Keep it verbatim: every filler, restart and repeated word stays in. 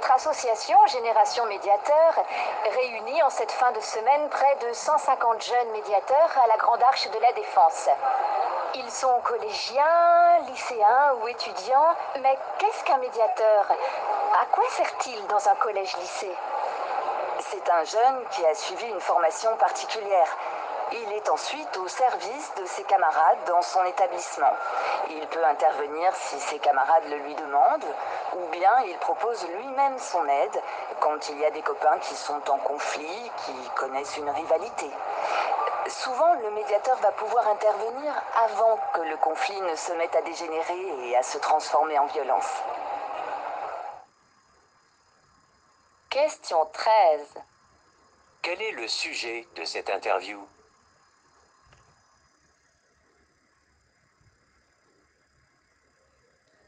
Notre association Génération Médiateur réunit en cette fin de semaine près de cent cinquante jeunes médiateurs à la Grande Arche de la Défense. Ils sont collégiens, lycéens ou étudiants, mais qu'est-ce qu'un médiateur? À quoi sert-il dans un collège-lycée? C'est un jeune qui a suivi une formation particulière. Il est ensuite au service de ses camarades dans son établissement. Il peut intervenir si ses camarades le lui demandent, ou bien il propose lui-même son aide quand il y a des copains qui sont en conflit, qui connaissent une rivalité. Souvent, le médiateur va pouvoir intervenir avant que le conflit ne se mette à dégénérer et à se transformer en violence. Question treize. Quel est le sujet de cette interview ?